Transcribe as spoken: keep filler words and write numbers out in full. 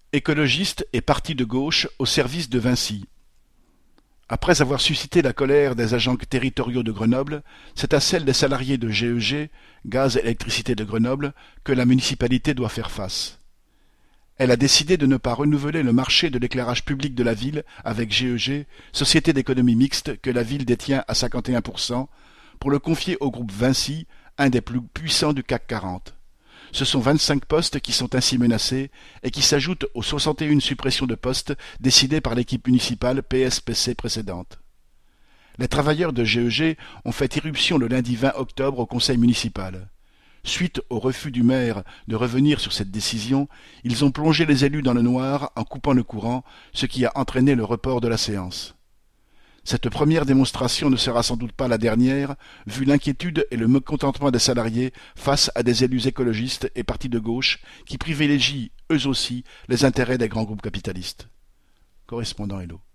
Écologistes et partis de gauche au service de Vinci. Après avoir suscité la colère des agents territoriaux de Grenoble, c'est à celle des salariés de G E G, Gaz et Électricité de Grenoble, que la municipalité doit faire face. Elle a décidé de ne pas renouveler le marché de l'éclairage public de la ville avec G E G, société d'économie mixte que la ville détient à cinquante et un pour cent, pour le confier au groupe Vinci, un des plus puissants du C A C quarante. Ce sont vingt-cinq postes qui sont ainsi menacés et qui s'ajoutent aux soixante et une suppressions de postes décidées par l'équipe municipale P S P C précédente. Les travailleurs de G E G ont fait irruption le lundi vingt octobre au conseil municipal. Suite au refus du maire de revenir sur cette décision, ils ont plongé les élus dans le noir en coupant le courant, ce qui a entraîné le report de la séance. Cette première démonstration ne sera sans doute pas la dernière, vu l'inquiétude et le mécontentement des salariés face à des élus écologistes et partis de gauche qui privilégient, eux aussi, les intérêts des grands groupes capitalistes. Correspondant Hello.